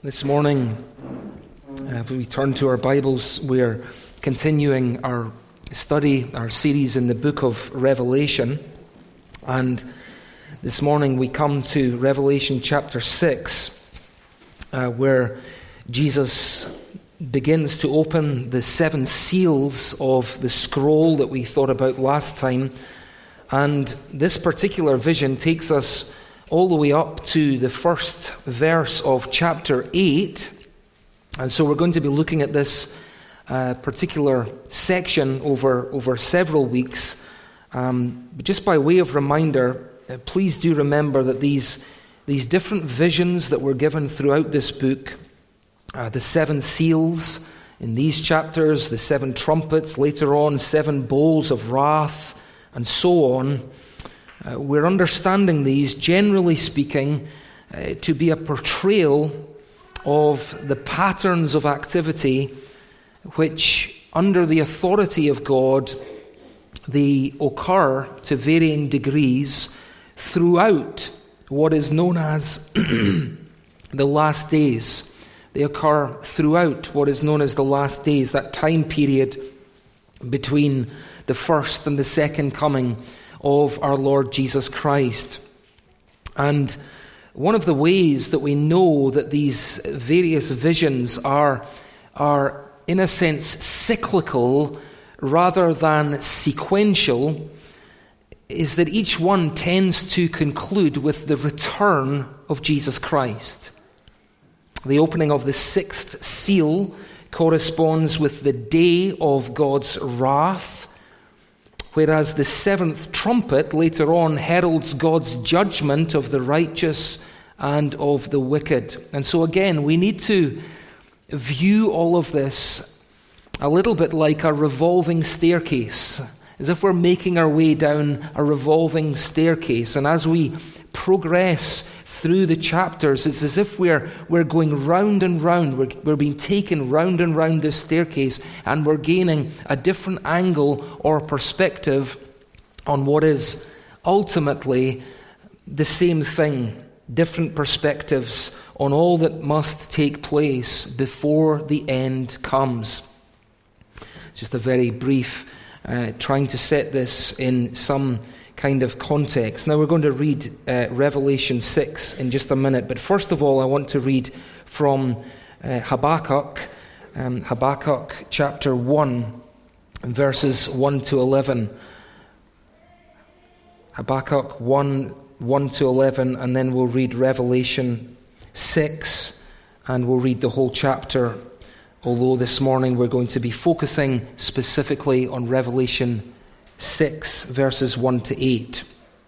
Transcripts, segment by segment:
This morning, if we turn to our Bibles, we're continuing our study, our series in the book of Revelation. And this morning we come to Revelation chapter 6, where Jesus begins to open the 7 seals of the scroll that we thought about last time. And this particular vision takes us all the way up to the first verse of chapter 8. And so we're going to be looking at this particular section over several weeks. But just by way of reminder, please do remember that these different visions that were given throughout this book, the 7 seals in these chapters, the 7 trumpets, later on 7 bowls of wrath, and so on, we're understanding these, generally speaking, to be a portrayal of the patterns of activity which, under the authority of God, they occur to varying degrees throughout what is known as the last days. They occur throughout what is known as the last days, that time period between the first and the second coming of our Lord Jesus Christ. And one of the ways that we know that these various visions are in a sense cyclical rather than sequential is that each one tends to conclude with the return of Jesus Christ. The opening of the 6th seal corresponds with the day of God's wrath, whereas the 7th trumpet later on heralds God's judgment of the righteous and of the wicked. And so again, we need to view all of this a little bit like a revolving staircase, as if we're making our way down a revolving staircase. And as we progress through the chapters, it's as if we're going round and round. We're being taken round and round this staircase, and we're gaining a different angle or perspective on what is ultimately the same thing, different perspectives on all that must take place before the end comes. Just a very brief trying to set this in some kind of context. Now we're going to read Revelation 6 in just a minute, but first of all I want to read from Habakkuk chapter 1, verses 1 to 11. Habakkuk 1 to 11, and then we'll read Revelation 6, and we'll read the whole chapter, although this morning we're going to be focusing specifically on Revelation 6, verses 1 to 8.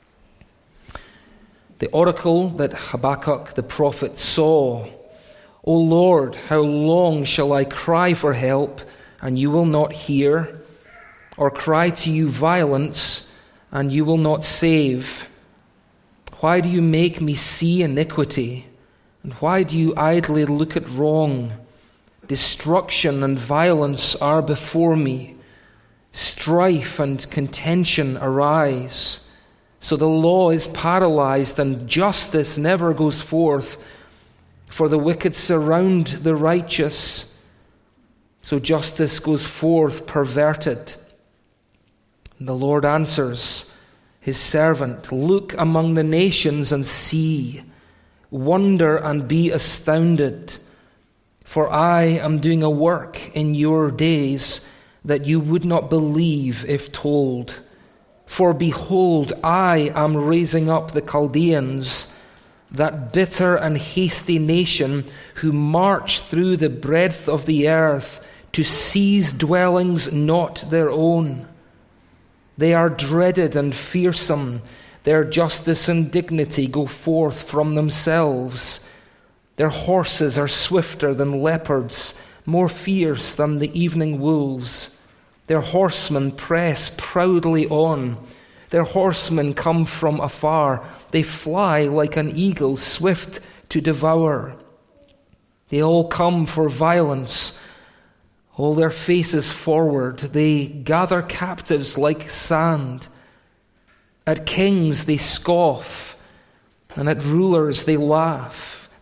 The oracle that Habakkuk the prophet saw. O Lord, how long shall I cry for help, and you will not hear? Or cry to you violence, and you will not save? Why do you make me see iniquity? And why do you idly look at wrong? Destruction and violence are before me. Strife and contention arise. So the law is paralyzed and justice never goes forth. For the wicked surround the righteous. So justice goes forth perverted. And the Lord answers his servant, look among the nations and see. Wonder and be astounded. For I am doing a work in your days that you would not believe if told. For behold, I am raising up the Chaldeans, that bitter and hasty nation who march through the breadth of the earth to seize dwellings not their own. They are dreaded and fearsome. Their justice and dignity go forth from themselves. Their horses are swifter than leopards, more fierce than the evening wolves. Their horsemen press proudly on. Their horsemen come from afar. They fly like an eagle, swift to devour. They all come for violence, all their faces forward. They gather captives like sand. At kings they scoff, and at rulers they laugh.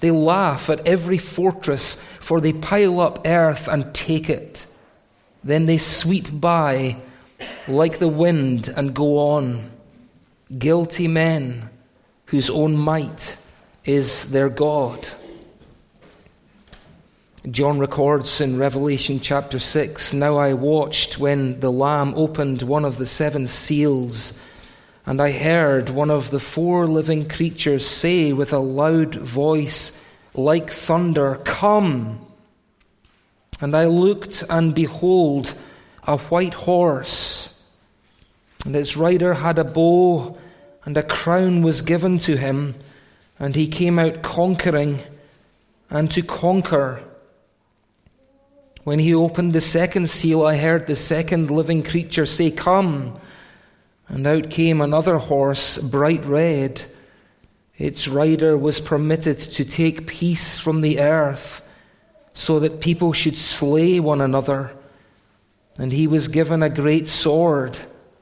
They laugh at every fortress, for they pile up earth and take it. Then they sweep by like the wind and go on. Guilty men whose own might is their God. John records in Revelation chapter 6, "Now I watched when the Lamb opened one of the 7 seals, and I heard one of the 4 living creatures say with a loud voice like thunder, 'Come!' And I looked, and behold, a white horse, and its rider had a bow, and a crown was given to him, and he came out conquering and to conquer. When he opened the 2nd seal, I heard the 2nd living creature say, 'Come!' And out came another horse, bright red. Its rider was permitted to take peace from the earth, so that people should slay one another. And he was given a great sword.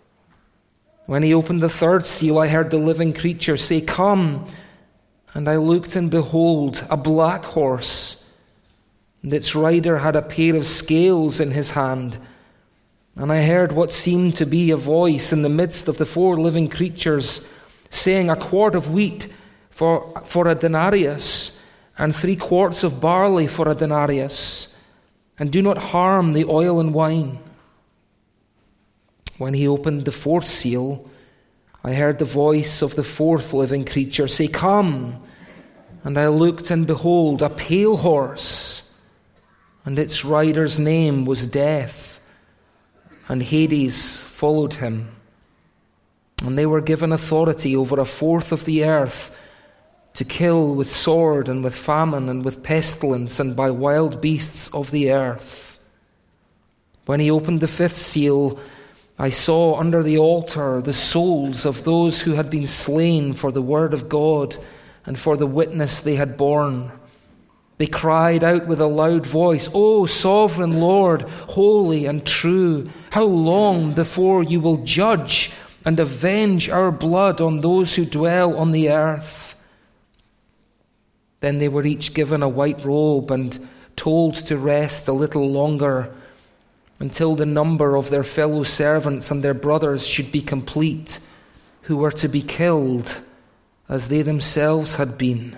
When he opened the 3rd seal, I heard the living creature say, 'Come!' And I looked, and behold, a black horse. And its rider had a pair of scales in his hand. And I heard what seemed to be a voice in the midst of the 4 living creatures, saying, 'A quart of wheat for a denarius, and 3 quarts of barley for a denarius, and do not harm the oil and wine.' When he opened the 4th seal, I heard the voice of the 4th living creature say, 'Come!' And I looked, and behold, a pale horse, and its rider's name was Death, and Hades followed him. And they were given authority over 1/4 of the earth, to kill with sword and with famine and with pestilence and by wild beasts of the earth. When he opened the 5th seal, I saw under the altar the souls of those who had been slain for the word of God and for the witness they had borne. They cried out with a loud voice, 'O sovereign Lord, holy and true, how long before you will judge and avenge our blood on those who dwell on the earth?' Then they were each given a white robe and told to rest a little longer, until the number of their fellow servants and their brothers should be complete, who were to be killed as they themselves had been.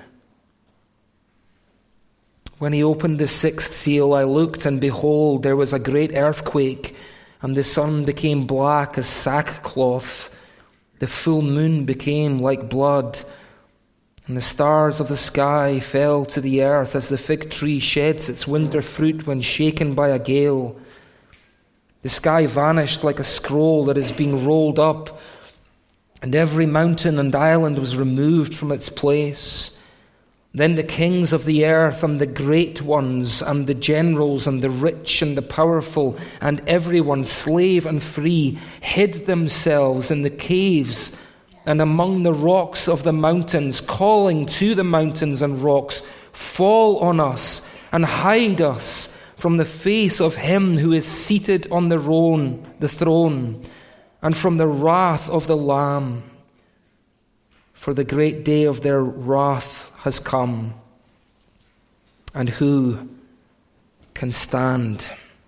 When he opened the 6th seal, I looked, and behold, there was a great earthquake, and the sun became black as sackcloth. The full moon became like blood, and the stars of the sky fell to the earth as the fig tree sheds its winter fruit when shaken by a gale. The sky vanished like a scroll that is being rolled up, and every mountain and island was removed from its place. Then the kings of the earth and the great ones and the generals and the rich and the powerful and everyone, slave and free, hid themselves in the caves and among the rocks of the mountains, calling to the mountains and rocks, 'Fall on us and hide us from the face of him who is seated on the throne, and from the wrath of the Lamb. For the great day of their wrath has come, and who can stand?'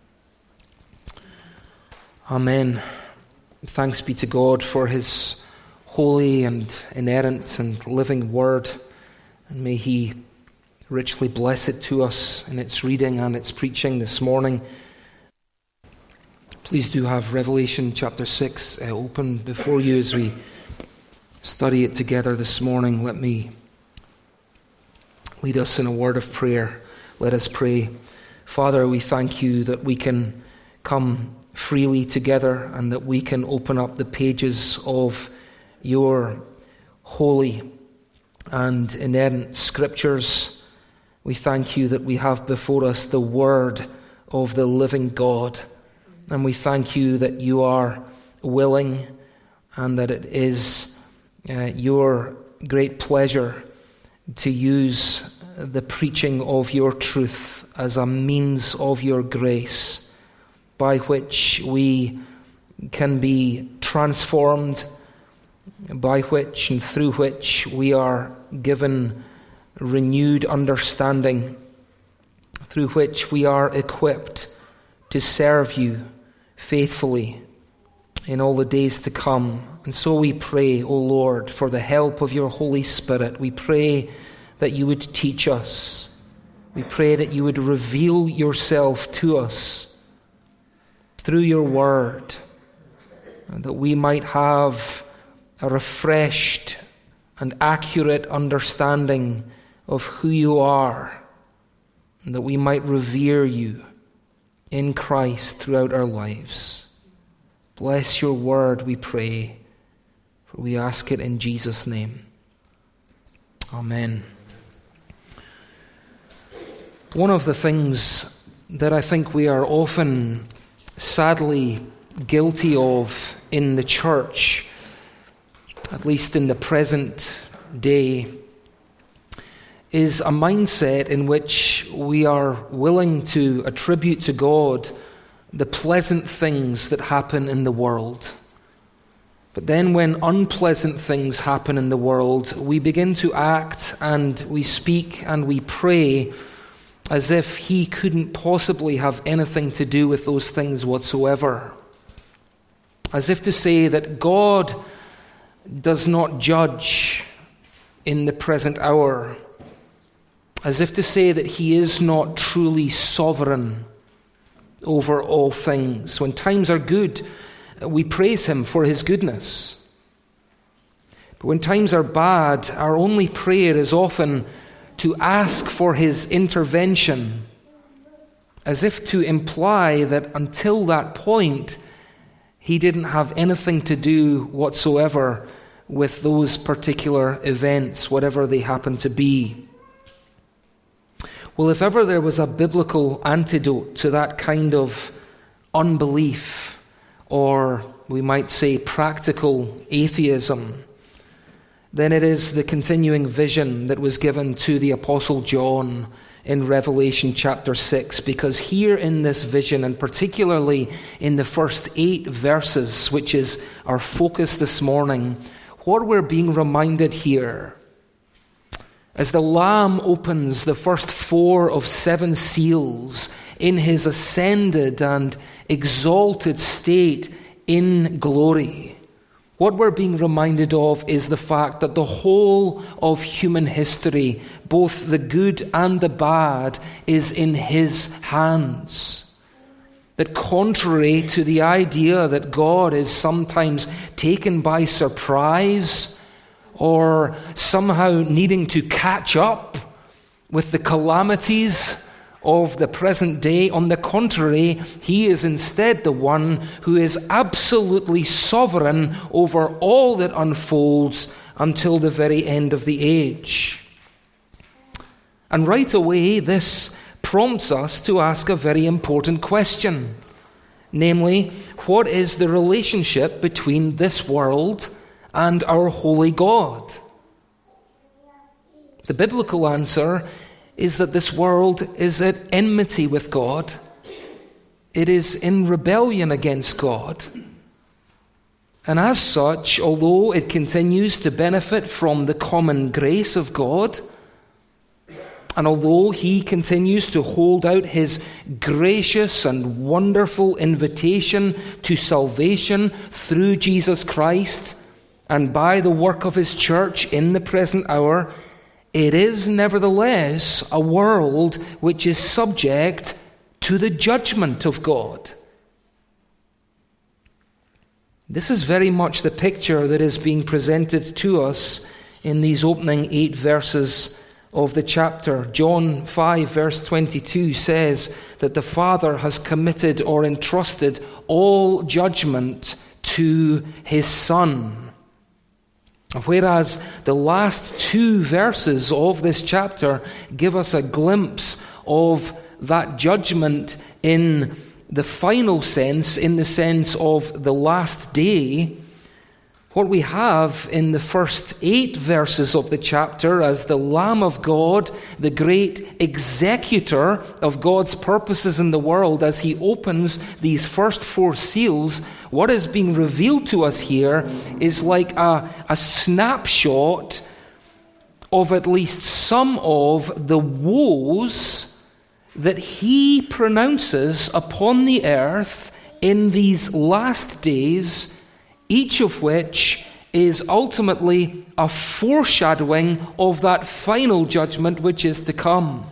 Amen. Thanks be to God for his holy and inerrant and living word, and may he richly bless it to us in its reading and its preaching this morning. Please do have Revelation chapter 6 open before you as we study it together this morning. Let me lead us in a word of prayer. Let us pray. Father, we thank you that we can come freely together and that we can open up the pages of your holy and inerrant scriptures. We thank you that we have before us the word of the living God. And we thank you that you are willing and that it is your great pleasure to use the preaching of your truth as a means of your grace by which we can be transformed, by which and through which we are given renewed understanding through which we are equipped to serve you faithfully in all the days to come. And so we pray, O Lord, for the help of your Holy Spirit. We pray that you would teach us. We pray that you would reveal yourself to us through your word, and that we might have a refreshed and accurate understanding of who you are, and that we might revere you in Christ throughout our lives. Bless your word, we pray, for we ask it in Jesus' name. Amen. One of the things that I think we are often sadly guilty of in the church, at least in the present day, is a mindset in which we are willing to attribute to God the pleasant things that happen in the world. But then when unpleasant things happen in the world, we begin to act and we speak and we pray as if he couldn't possibly have anything to do with those things whatsoever. As if to say that God does not judge in the present hour. As if to say that he is not truly sovereign over all things. When times are good, we praise him for his goodness. But when times are bad, our only prayer is often to ask for his intervention, as if to imply that until that point, he didn't have anything to do whatsoever with those particular events, whatever they happen to be. Well, if ever there was a biblical antidote to that kind of unbelief, or we might say practical atheism, then it is the continuing vision that was given to the Apostle John in Revelation chapter 6, because here in this vision, and particularly in the first 8 verses, which is our focus this morning, what we're being reminded here, as the Lamb opens the first 4 of 7 seals in his ascended and exalted state in glory, what we're being reminded of is the fact that the whole of human history, both the good and the bad, is in his hands. That contrary to the idea that God is sometimes taken by surprise or somehow needing to catch up with the calamities of the present day, on the contrary, he is instead the one who is absolutely sovereign over all that unfolds until the very end of the age. And right away, this prompts us to ask a very important question. Namely, what is the relationship between this world and our holy God? The biblical answer is that this world is at enmity with God. It is in rebellion against God. And as such, although it continues to benefit from the common grace of God, and although he continues to hold out his gracious and wonderful invitation to salvation through Jesus Christ and by the work of his church in the present hour, it is nevertheless a world which is subject to the judgment of God. This is very much the picture that is being presented to us in these opening 8 verses of the chapter. John 5 verse 22 says that the Father has committed or entrusted all judgment to his Son. Whereas the last 2 verses of this chapter give us a glimpse of that judgment in the final sense, in the sense of the last day, what we have in the first 8 verses of the chapter as the Lamb of God, the great executor of God's purposes in the world, as he opens these first 4 seals, what is being revealed to us here is like a snapshot of at least some of the woes that he pronounces upon the earth in these last days, each of which is ultimately a foreshadowing of that final judgment which is to come.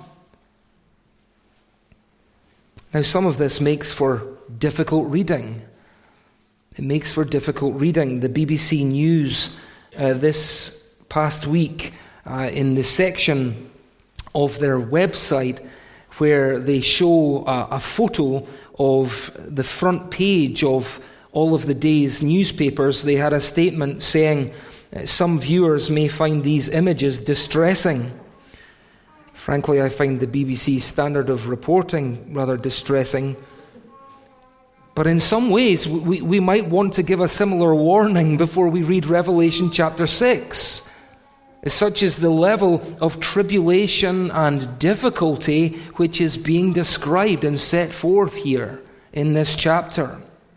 Now, some of this makes for difficult reading. It makes for difficult reading. The BBC News this past week, in the section of their website where they show a photo of the front page of all of the day's newspapers, they had a statement saying some viewers may find these images distressing. Frankly, I find the BBC's standard of reporting rather distressing. But in some ways, we might want to give a similar warning before we read Revelation chapter 6. Such is the level of tribulation and difficulty which is being described and set forth here in this chapter.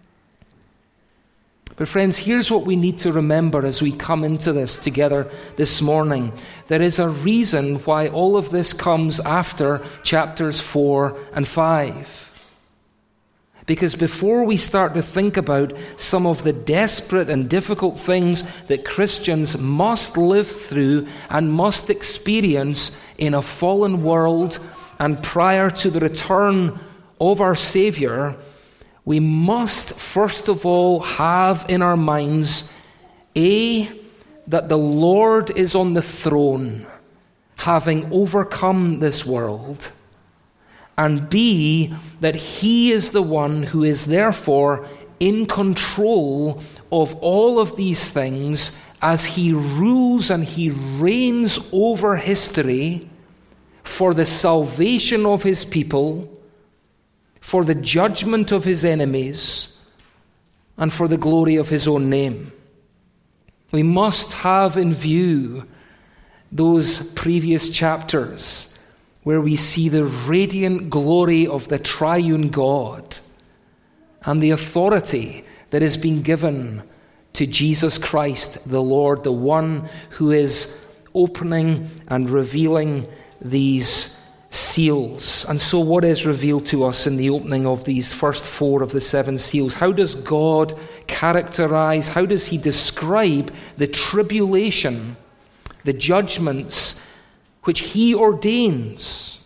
But friends, here's what we need to remember as we come into this together this morning. There is a reason why all of this comes after chapters 4 and 5. Because before we start to think about some of the desperate and difficult things that Christians must live through and must experience in a fallen world and prior to the return of our Savior, we must first of all have in our minds, A, that the Lord is on the throne, having overcome this world, and B, that He is the one who is therefore in control of all of these things as He rules and He reigns over history for the salvation of His people, for the judgment of His enemies, and for the glory of His own name. We must have in view those previous chapters where we see the radiant glory of the triune God and the authority that has been given to Jesus Christ, the Lord, the one who is opening and revealing these seals. And so what is revealed to us in the opening of these first 4 of the 7 seals? How does God characterize, how does He describe the tribulation, the judgments which He ordains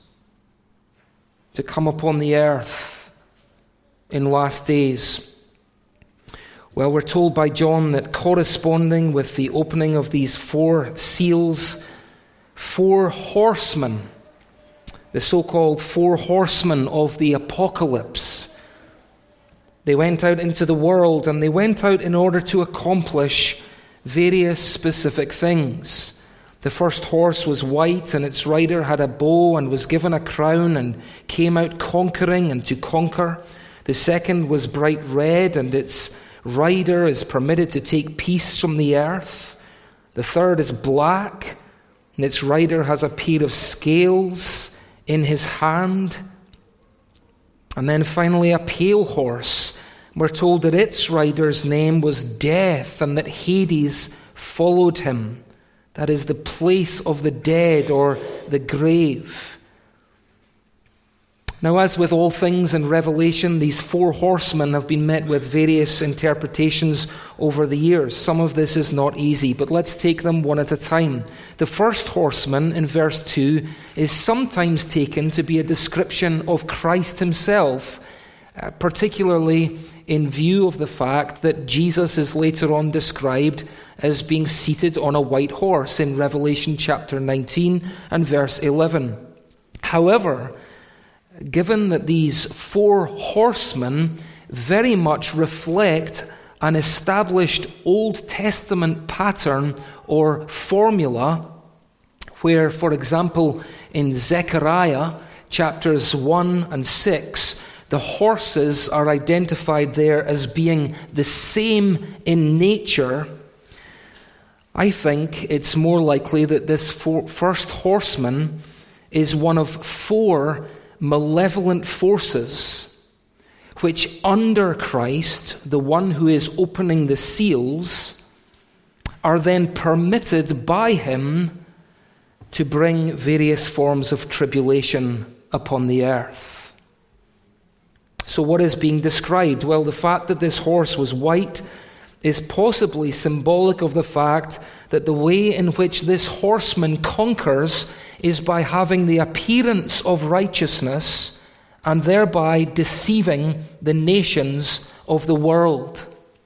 to come upon the earth in last days? Well, we're told by John that corresponding with the opening of these 4 seals, 4 horsemen, the so-called 4 horsemen of the apocalypse, they went out into the world, and they went out in order to accomplish various specific things. The first horse was white, and its rider had a bow and was given a crown and came out conquering and to conquer. The second was bright red, and its rider is permitted to take peace from the earth. The third is black, and its rider has a pair of scales in his hand. And then finally a pale horse. We're told that its rider's name was Death, and that Hades followed him. That is the place of the dead, or the grave. Now, as with all things in Revelation, these 4 horsemen have been met with various interpretations over the years. Some of this is not easy, but let's take them one at a time. The first horseman in verse 2 is sometimes taken to be a description of Christ Himself, particularly in view of the fact that Jesus is later on described as being seated on a white horse in Revelation chapter 19 and verse 11. However, given that these 4 horsemen very much reflect an established Old Testament pattern or formula, where, for example, in Zechariah chapters 1 and 6, the horses are identified there as being the same in nature, I think it's more likely that this first horseman is one of 4 malevolent forces which under Christ, the one who is opening the seals, are then permitted by Him to bring various forms of tribulation upon the earth. So what is being described? Well, the fact that this horse was white is possibly symbolic of the fact that the way in which this horseman conquers is by having the appearance of righteousness and thereby deceiving the nations of the world.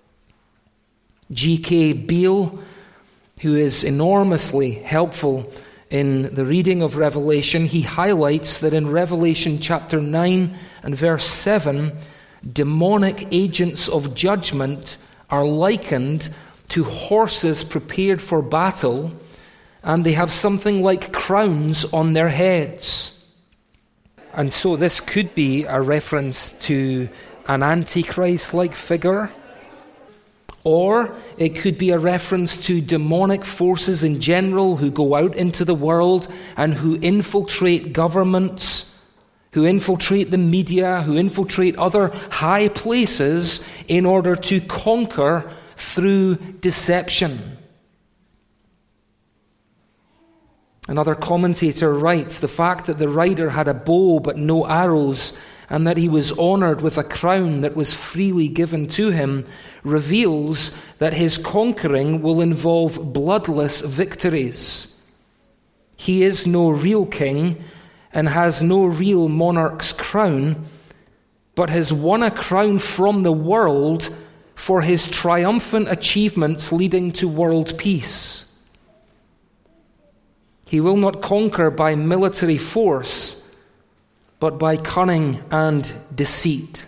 G.K. Beale, who is enormously helpful in the reading of Revelation, he highlights that in Revelation chapter 9 and verse 7, demonic agents of judgment are likened to horses prepared for battle, and they have something like crowns on their heads. And so this could be a reference to an Antichrist-like figure, or it could be a reference to demonic forces in general who go out into the world and who infiltrate governments, who infiltrate the media, who infiltrate other high places in order to conquer through deception. Another commentator writes, the fact that the rider had a bow but no arrows, and that he was honored with a crown that was freely given to him, reveals that his conquering will involve bloodless victories. He is no real king and has no real monarch's crown, but has won a crown from the world for his triumphant achievements leading to world peace. He will not conquer by military force, but by cunning and deceit.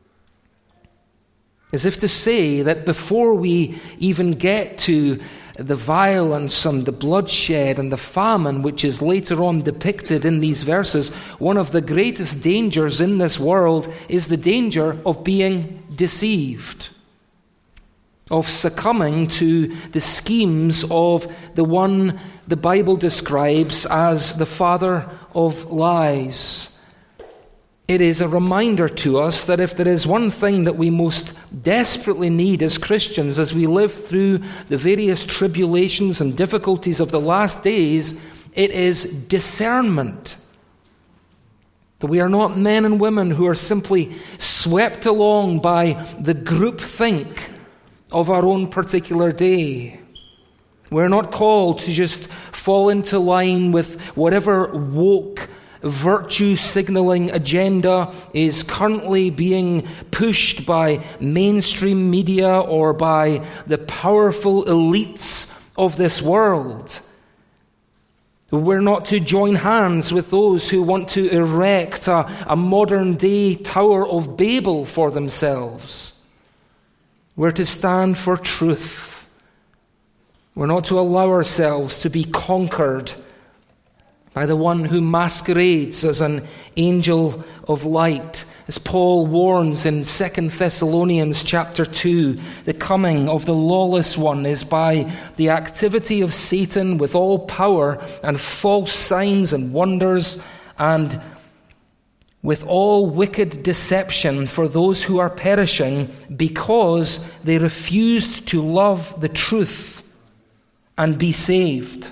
As if to say that before we even get to the violence and the bloodshed and the famine, which is later on depicted in these verses, one of the greatest dangers in this world is the danger of being deceived, of succumbing to the schemes of the one the Bible describes as the father of lies. It is a reminder to us that if there is one thing that we most desperately need as Christians as we live through the various tribulations and difficulties of the last days, it is discernment. That we are not men and women who are simply swept along by the groupthink of our own particular day. We're not called to just fall into line with whatever woke virtue-signaling agenda is currently being pushed by mainstream media or by the powerful elites of this world. We're not to join hands with those who want to erect a modern-day Tower of Babel for themselves. We're to stand for truth. We're not to allow ourselves to be conquered by the one who masquerades as an angel of light. As Paul warns in 2 Thessalonians chapter 2, the coming of the lawless one is by the activity of Satan with all power and false signs and wonders, and with all wicked deception for those who are perishing because they refused to love the truth and be saved.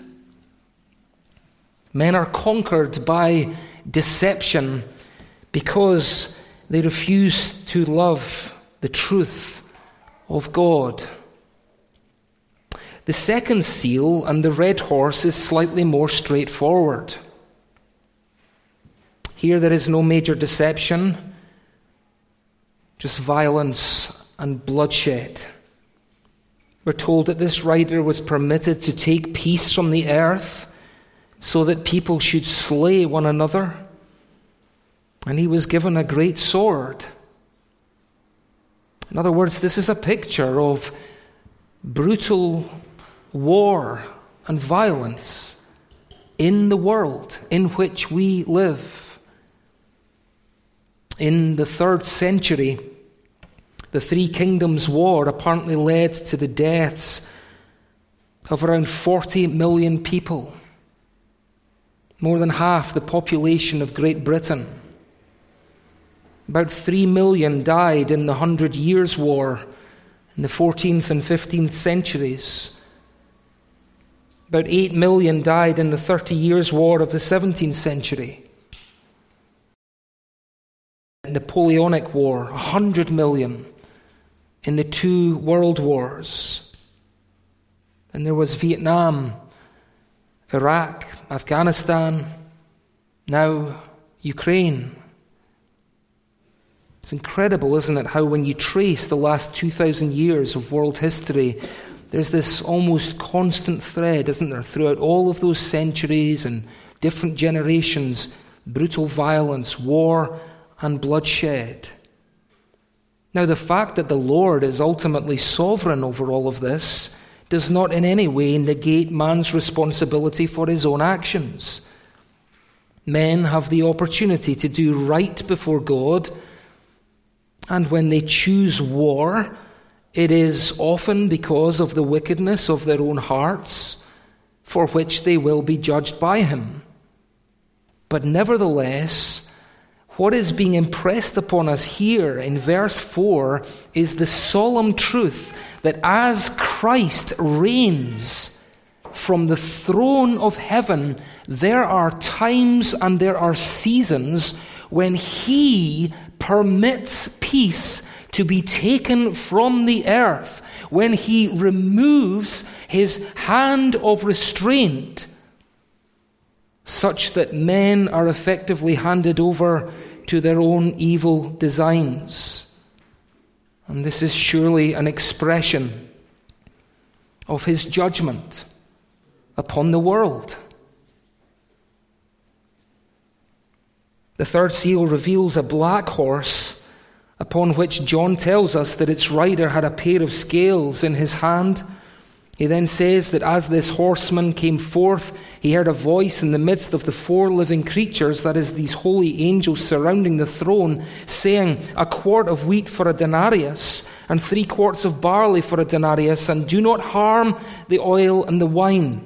Men are conquered by deception because they refuse to love the truth of God. The second seal and the red horse is slightly more straightforward. Here there is no major deception, just violence and bloodshed. We're told that this rider was permitted to take peace from the earth so that people should slay one another. And he was given a great sword. In other words, this is a picture of brutal war and violence in the world in which we live. In the 3rd century, the Three Kingdoms War apparently led to the deaths of around 40 million people. More than half the population of Great Britain. About 3 million died in the 100 Years' War in the 14th and 15th centuries. About 8 million died in the 30 Years' War of the 17th century. Napoleonic War, 100 million in the 2 world wars. And there was Vietnam, Iraq, Afghanistan, now Ukraine. It's incredible, isn't it, how when you trace the last 2,000 years of world history, there's this almost constant thread, isn't there, throughout all of those centuries and different generations, brutal violence, war, and bloodshed. Now, the fact that the Lord is ultimately sovereign over all of this does not in any way negate man's responsibility for his own actions. Men have the opportunity to do right before God, and when they choose war, it is often because of the wickedness of their own hearts, for which they will be judged by him. But nevertheless, what is being impressed upon us here in verse 4 is the solemn truth that as Christ reigns from the throne of heaven, there are times and there are seasons when he permits peace to be taken from the earth, when he removes his hand of restraint, such that men are effectively handed over to their own evil designs. And this is surely an expression of his judgment upon the world. The third seal reveals a black horse, upon which John tells us that its rider had a pair of scales in his hand. He then says that as this horseman came forth, he heard a voice in the midst of the 4 living creatures, that is, these holy angels surrounding the throne, saying, 1 quart of wheat for a denarius, and 3 quarts of barley for a denarius, and do not harm the oil and the wine.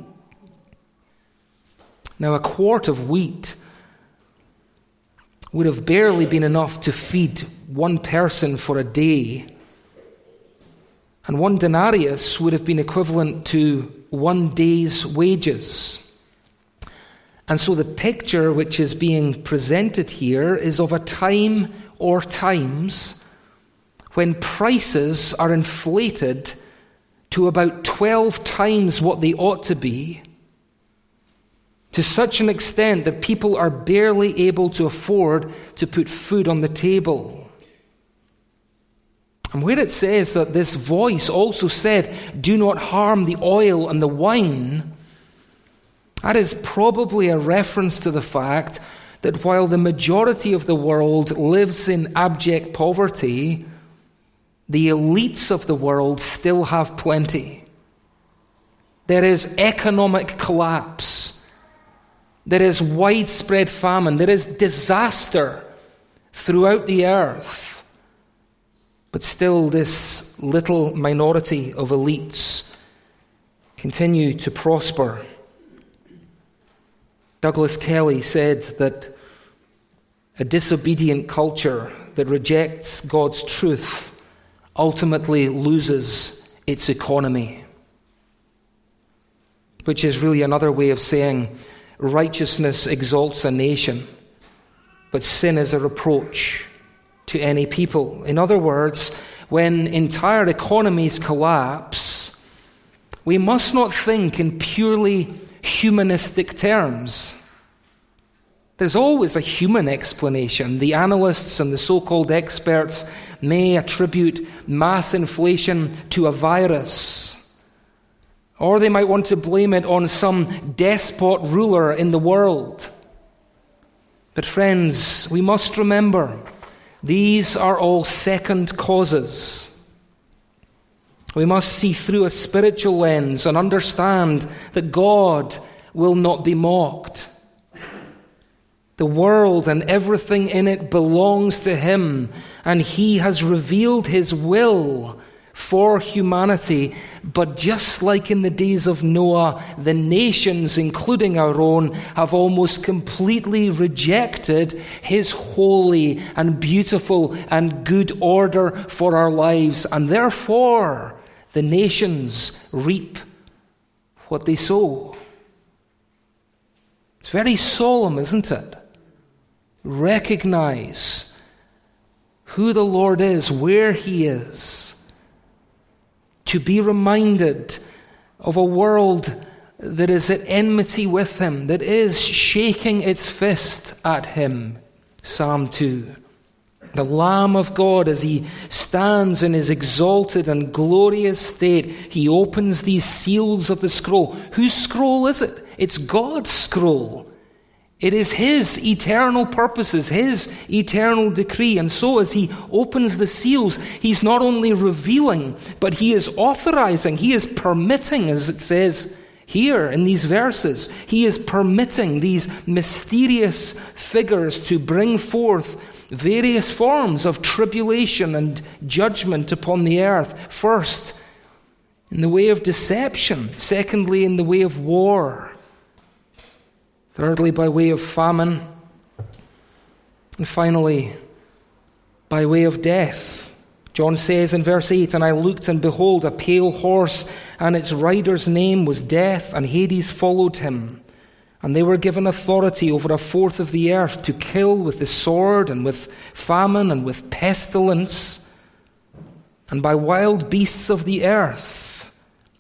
Now, 1 quart of wheat would have barely been enough to feed one person for a day. And 1 denarius would have been equivalent to 1 day's wages. And so the picture which is being presented here is of a time or times when prices are inflated to about 12 times what they ought to be, to such an extent that people are barely able to afford to put food on the table. And where it says that this voice also said, "Do not harm the oil and the wine," that is probably a reference to the fact that while the majority of the world lives in abject poverty, the elites of the world still have plenty. There is economic collapse. There is widespread famine. There is disaster throughout the earth. But still, this little minority of elites continue to prosper. Douglas Kelly said that a disobedient culture that rejects God's truth ultimately loses its economy, which is really another way of saying righteousness exalts a nation, but sin is a reproach to any people. In other words, when entire economies collapse, we must not think in purely humanistic terms. There's always a human explanation. The analysts and the so-called experts may attribute mass inflation to a virus, or they might want to blame it on some despot ruler in the world. But friends, we must remember, these are all second causes. We must see through a spiritual lens and understand that God will not be mocked. The world and everything in it belongs to Him, and He has revealed His will for humanity. But just like in the days of Noah, the nations, including our own, have almost completely rejected His holy and beautiful and good order for our lives. And therefore, the nations reap what they sow. It's very solemn, isn't it? Recognize who the Lord is, where He is. To be reminded of a world that is at enmity with Him, that is shaking its fist at Him. Psalm 2. The Lamb of God, as He stands in His exalted and glorious state, He opens these seals of the scroll. Whose scroll is it? It's God's scroll. It is His eternal purposes, His eternal decree. And so as He opens the seals, He's not only revealing, but He is authorizing, He is permitting, as it says here in these verses. He is permitting these mysterious figures to bring forth various forms of tribulation and judgment upon the earth. First, in the way of deception. Secondly, in the way of war. Thirdly, by way of famine. And finally, by way of death. John says in verse 8, "And I looked, and behold, a pale horse, and its rider's name was Death, and Hades followed him. And they were given authority over a fourth of the earth to kill with the sword, and with famine, and with pestilence, and by wild beasts of the earth."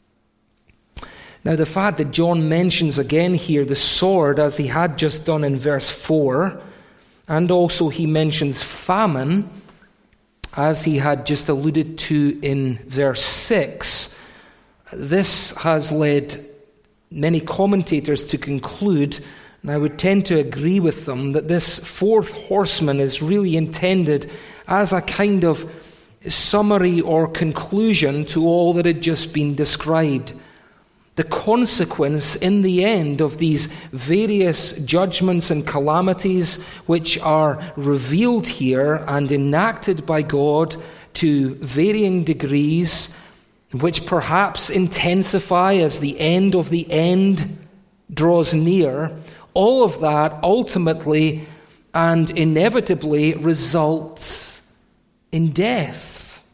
Now, the fact that John mentions again here the sword, as he had just done in verse 4, and also he mentions famine, as he had just alluded to in verse 6, this has led many commentators to conclude, and I would tend to agree with them, that this fourth horseman is really intended as a kind of summary or conclusion to all that had just been described. The consequence in the end of these various judgments and calamities which are revealed here and enacted by God to varying degrees, which perhaps intensify as the end of the end draws near, all of that ultimately and inevitably results in death.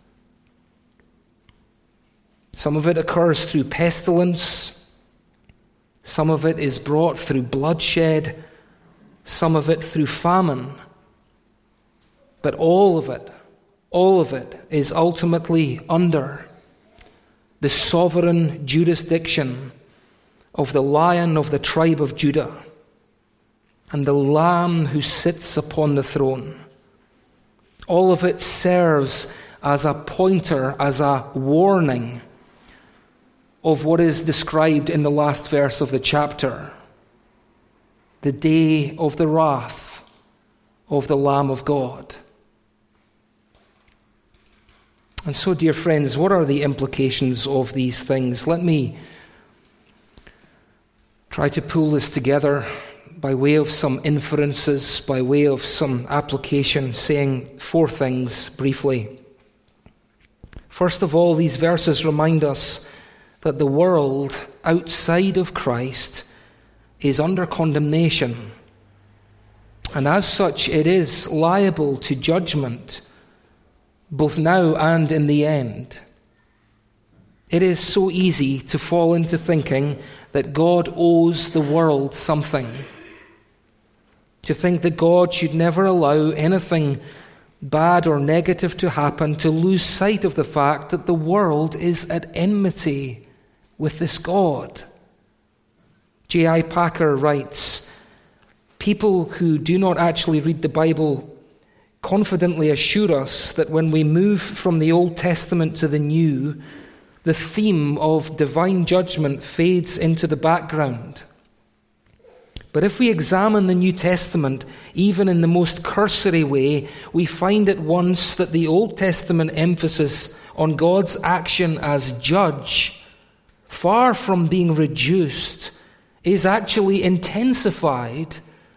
Some of it occurs through pestilence. Some of it is brought through bloodshed. Some of it through famine. But all of it is ultimately under the sovereign jurisdiction of the Lion of the tribe of Judah and the Lamb who sits upon the throne. All of it serves as a pointer, as a warning of what is described in the last verse of the chapter, the day of the wrath of the Lamb of God. And so, dear friends, what are the implications of these things? Let me try to pull this together by way of some inferences, by way of some application, saying four things briefly. First of all, these verses remind us that the world outside of Christ is under condemnation, and as such it is liable to judgment, both now and in the end. It is so easy to fall into thinking that God owes the world something, to think that God should never allow anything bad or negative to happen, to lose sight of the fact that the world is at enmity with this God. J.I. Packer writes, "People who do not actually read the Bible confidently assure us that when we move from the Old Testament to the New, the theme of divine judgment fades into the background. But if we examine the New Testament, even in the most cursory way, we find at once that the Old Testament emphasis on God's action as judge, far from being reduced, is actually intensified.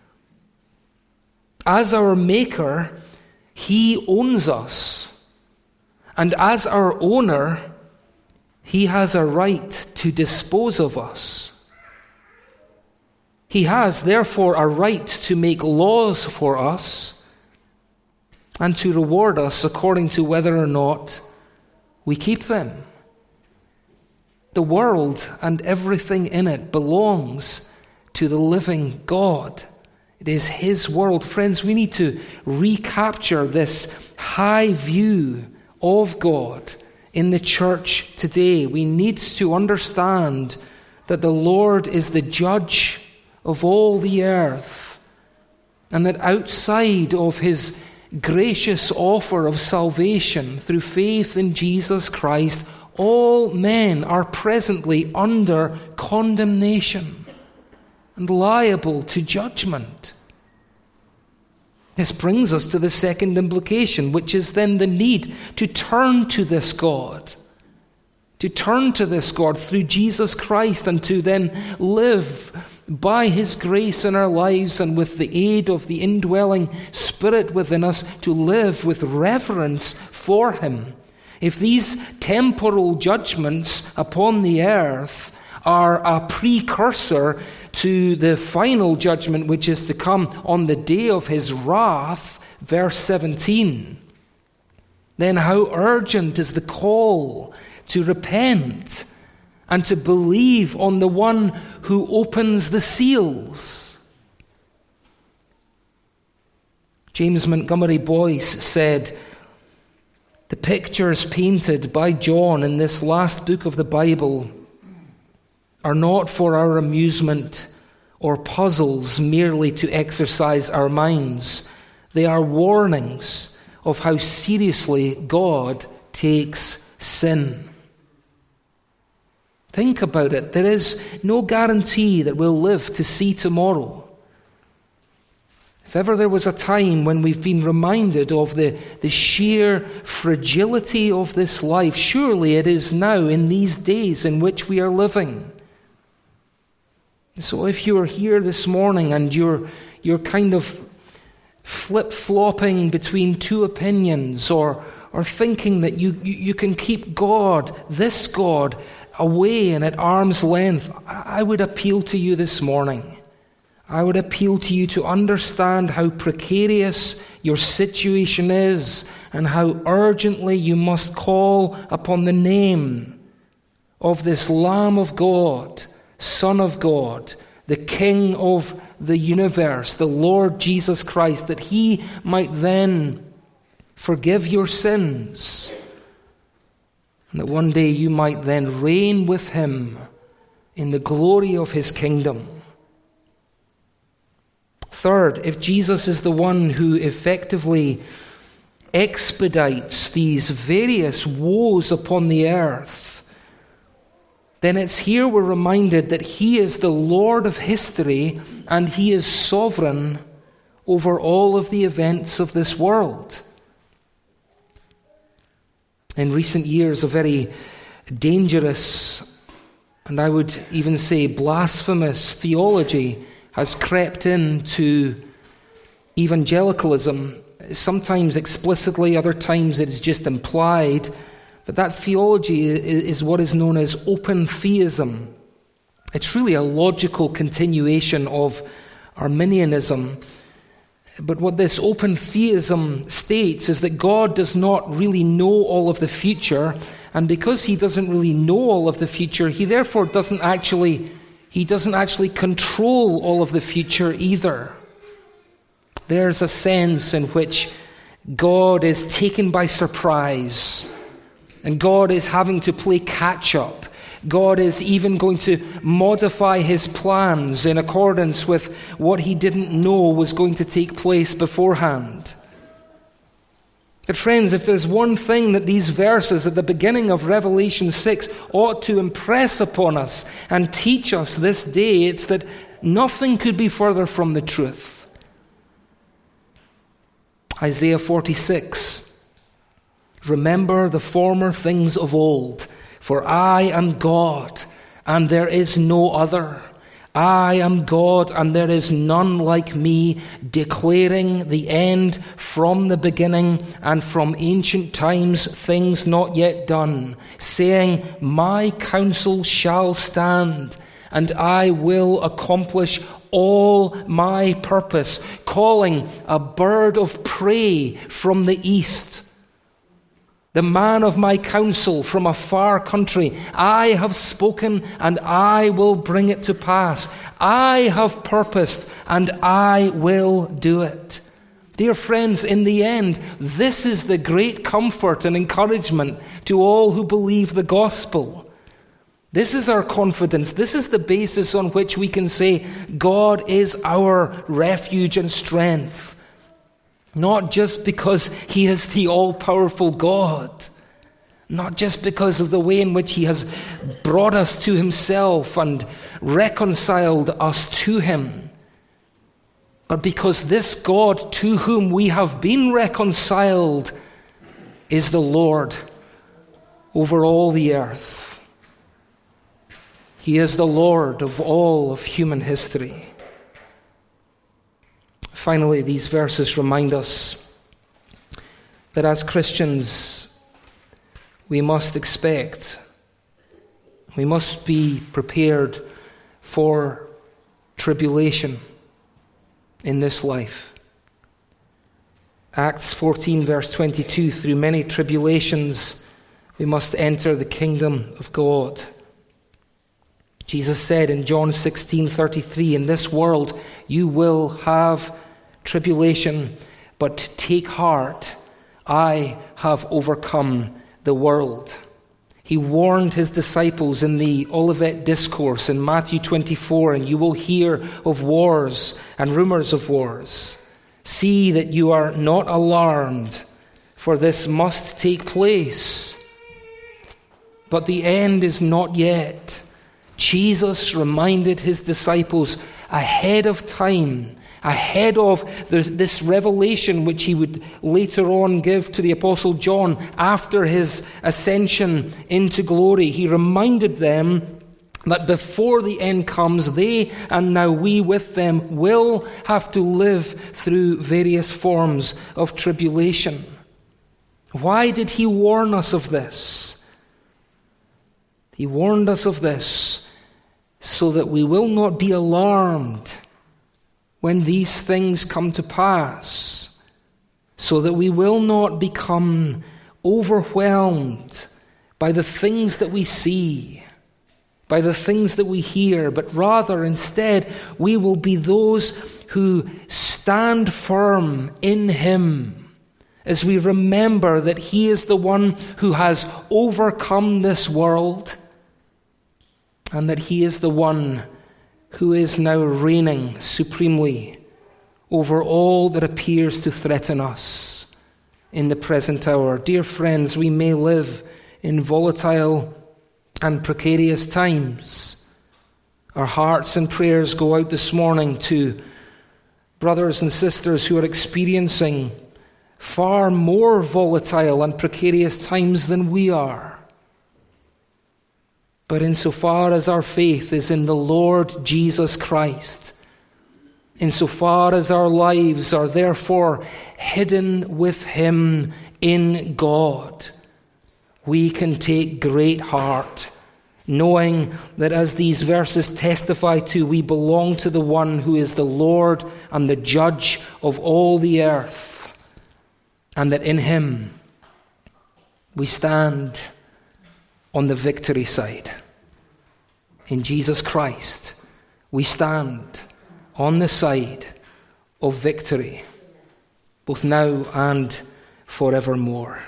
As our Maker, He owns us. And as our owner, He has a right to dispose of us. He has, therefore, a right to make laws for us and to reward us according to whether or not we keep them. The world and everything in it belongs to the living God. It is his world. Friends, we need to recapture this high view of God in the church today. We need to understand that the Lord is the judge of all the earth, and that outside of his gracious offer of salvation through faith in Jesus Christ, all men are presently under condemnation and liable to judgment. This brings us to the second implication, which is then the need to turn to this God. To turn to this God through Jesus Christ, and to then live by his grace in our lives, and with the aid of the indwelling Spirit within us, to live with reverence for him. If these temporal judgments upon the earth are a precursor to the final judgment which is to come on the day of his wrath, verse 17, then how urgent is the call to repent and to believe on the one who opens the seals. James Montgomery Boyce said, "The pictures painted by John in this last book of the Bible are not for our amusement or puzzles merely to exercise our minds. They are warnings of how seriously God takes sin." Think about it. There is no guarantee that we'll live to see tomorrow. If ever there was a time when we've been reminded of the sheer fragility of this life, surely it is now, in these days in which we are living. So if you are here this morning and you're kind of flip-flopping between two opinions, or thinking that you can keep God, this God, away and at arm's length, I would appeal to you this morning. I would appeal to you to understand how precarious your situation is, and how urgently you must call upon the name of this Lamb of God, Son of God, the King of the universe, the Lord Jesus Christ, that he might then forgive your sins, and that one day you might then reign with him in the glory of his kingdom. Third, if Jesus is the one who effectively expedites these various woes upon the earth, then it's here we're reminded that he is the Lord of history, and he is sovereign over all of the events of this world. In recent years, a very dangerous, and I would even say blasphemous, theology has crept into evangelicalism, sometimes explicitly, other times it's just implied. But that theology is what is known as open theism. It's really a logical continuation of Arminianism. But what this open theism states is that God does not really know all of the future, and because he doesn't really know all of the future, he therefore doesn't actually control all of the future either. There's a sense in which God is taken by surprise, and God is having to play catch-up. God is even going to modify his plans in accordance with what he didn't know was going to take place beforehand. But friends, if there's one thing that these verses at the beginning of Revelation 6 ought to impress upon us and teach us this day, it's that nothing could be further from the truth. Isaiah 46, "Remember the former things of old, for I am God, and there is no other. I am God, and there is none like me, declaring the end from the beginning, and from ancient times things not yet done, saying, my counsel shall stand, and I will accomplish all my purpose, calling a bird of prey from the east, the man of my counsel from a far country. I have spoken, and I will bring it to pass. I have purposed, and I will do it. Dear friends, in the end, this is the great comfort and encouragement to all who believe the gospel. This is our confidence. This is the basis on which we can say, God is our refuge and strength. Not just because he is the all-powerful God. Not just because of the way in which he has brought us to himself and reconciled us to him. But because this God to whom we have been reconciled is the Lord over all the earth. He is the Lord of all of human history. Finally, these verses remind us that as Christians, we must be prepared for tribulation in this life. Acts 14, verse 22, through many tribulations, we must enter the kingdom of God. Jesus said in John 16:33, in this world you will have tribulation, but take heart, I have overcome the world. He warned his disciples in the Olivet Discourse in Matthew 24, and you will hear of wars and rumors of wars. See that you are not alarmed, for this must take place. But the end is not yet. Jesus reminded his disciples ahead of time, ahead of this revelation which he would later on give to the Apostle John after his ascension into glory. He reminded them that before the end comes, they, and now we with them, will have to live through various forms of tribulation. Why did he warn us of this? He warned us of this so that we will not be alarmed when these things come to pass, so that we will not become overwhelmed by the things that we see, by the things that we hear, but rather instead we will be those who stand firm in him as we remember that he is the one who has overcome this world and that he is the one who is now reigning supremely over all that appears to threaten us in the present hour. Dear friends, we may live in volatile and precarious times. Our hearts and prayers go out this morning to brothers and sisters who are experiencing far more volatile and precarious times than we are. But insofar as our faith is in the Lord Jesus Christ, insofar as our lives are therefore hidden with him in God, we can take great heart, knowing that as these verses testify to, we belong to the one who is the Lord and the judge of all the earth, and that in him we stand on the victory side. In Jesus Christ, we stand on the side of victory, both now and forevermore.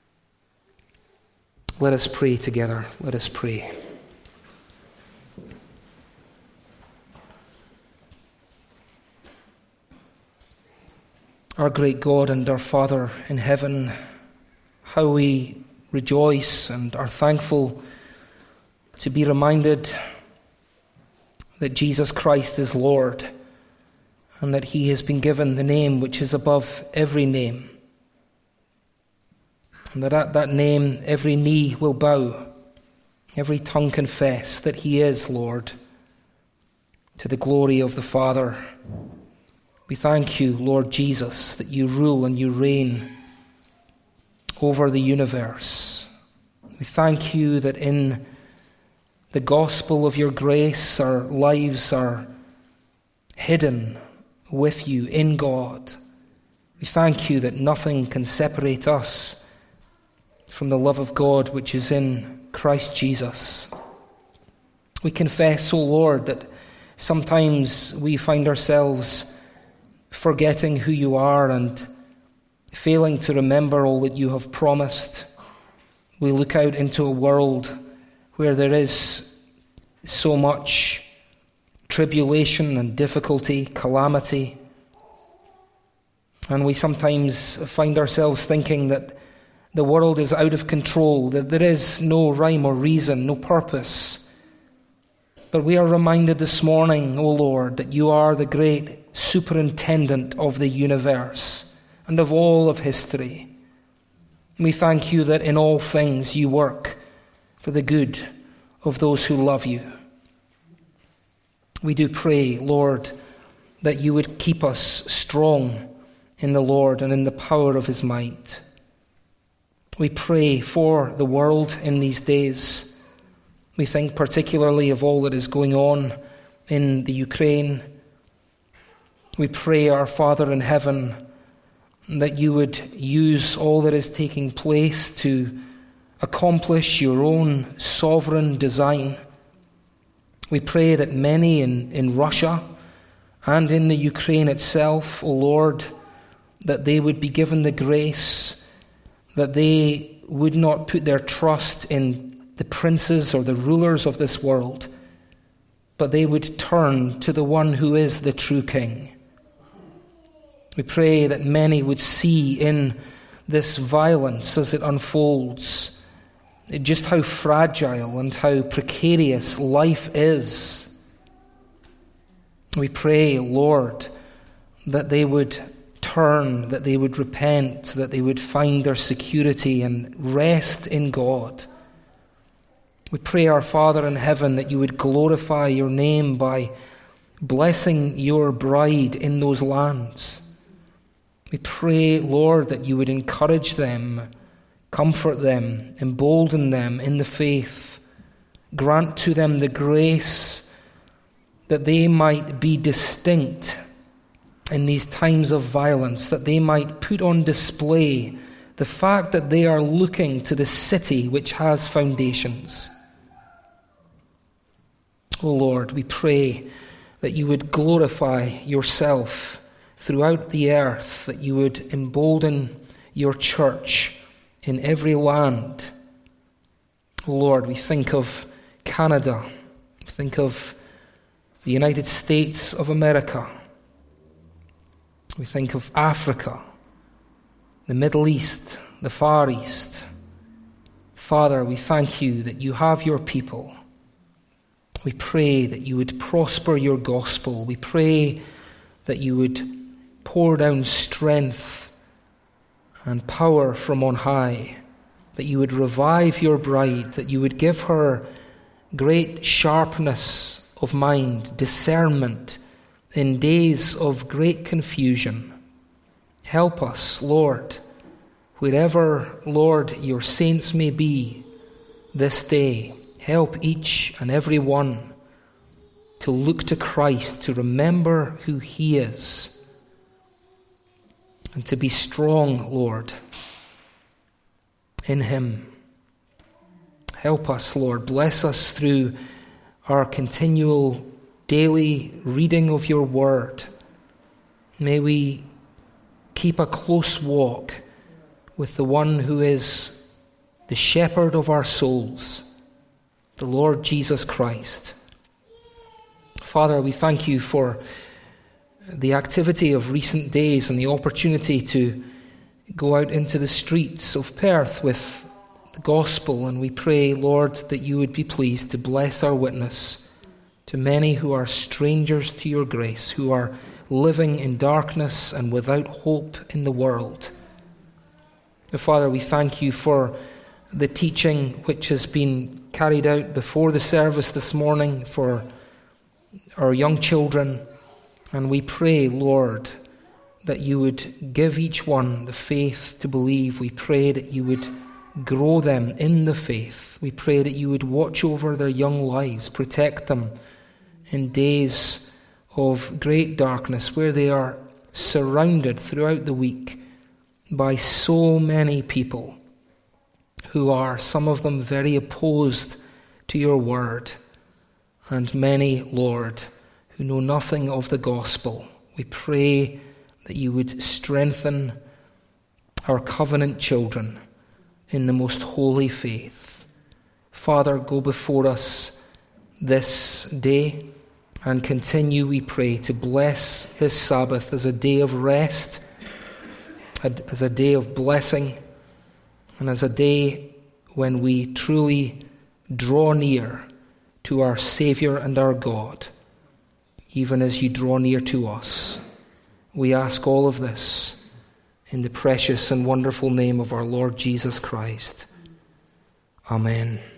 Let us pray together. Let us pray. Our great God and our Father in heaven, how we rejoice and are thankful to be reminded that Jesus Christ is Lord and that he has been given the name which is above every name. And that at that name every knee will bow, every tongue confess that he is Lord, to the glory of the Father. We thank you, Lord Jesus, that you rule and you reign over the universe. We thank you that in the gospel of your grace, our lives are hidden with you in God. We thank you that nothing can separate us from the love of God which is in Christ Jesus. We confess, O Lord, that sometimes we find ourselves forgetting who you are and failing to remember all that you have promised. We look out into a world where there is so much tribulation and difficulty, calamity, and we sometimes find ourselves thinking that the world is out of control, that there is no rhyme or reason, no purpose. But we are reminded this morning, O Lord, that you are the great superintendent of the universe and of all of history. We thank you that in all things you work for the good of those who love you. We do pray, Lord, that you would keep us strong in the Lord and in the power of his might. We pray for the world in these days. We think particularly of all that is going on in the Ukraine. We pray, our Father in heaven, that you would use all that is taking place to accomplish your own sovereign design. We pray that many in Russia and in the Ukraine itself, O Lord, that they would be given the grace, that they would not put their trust in the princes or the rulers of this world, but they would turn to the one who is the true King. We pray that many would see in this violence as it unfolds just how fragile and how precarious life is. We pray, Lord, that they would turn, that they would repent, that they would find their security and rest in God. We pray, our Father in heaven, that you would glorify your name by blessing your bride in those lands. We pray, Lord, that you would encourage them, comfort them, embolden them in the faith. Grant to them the grace that they might be distinct in these times of violence, that they might put on display the fact that they are looking to the city which has foundations. O Lord, we pray that you would glorify yourself throughout the earth, that you would embolden your church in every land. O Lord, we think of Canada, we think of the United States of America, we think of Africa, the Middle East, the Far East. Father, we thank you that you have your people. We pray that you would prosper your gospel. We pray that you would pour down strength and power from on high, that you would revive your bride, that you would give her great sharpness of mind, discernment in days of great confusion. Help us, Lord, wherever, Lord, your saints may be this day. Help each and every one to look to Christ, to remember who he is, and to be strong, Lord, in him. Help us, Lord. Bless us through our continual daily reading of your word. May we keep a close walk with the one who is the shepherd of our souls, the Lord Jesus Christ. Father, we thank you for the activity of recent days and the opportunity to go out into the streets of Perth with the gospel, and we pray, Lord, that you would be pleased to bless our witness to many who are strangers to your grace, who are living in darkness and without hope in the world. Father, we thank you for the teaching which has been carried out before the service this morning for our young children, and we pray, Lord, that you would give each one the faith to believe. We pray that you would grow them in the faith. We pray that you would watch over their young lives, protect them in days of great darkness where they are surrounded throughout the week by so many people who are, some of them, very opposed to your word, and many, Lord, who know nothing of the gospel. We pray that you would strengthen our covenant children in the most holy faith. Father, go before us this day and continue, we pray, to bless his Sabbath as a day of rest, as a day of blessing, and as a day when we truly draw near to our Saviour and our God, even as you draw near to us. We ask all of this in the precious and wonderful name of our Lord Jesus Christ. Amen.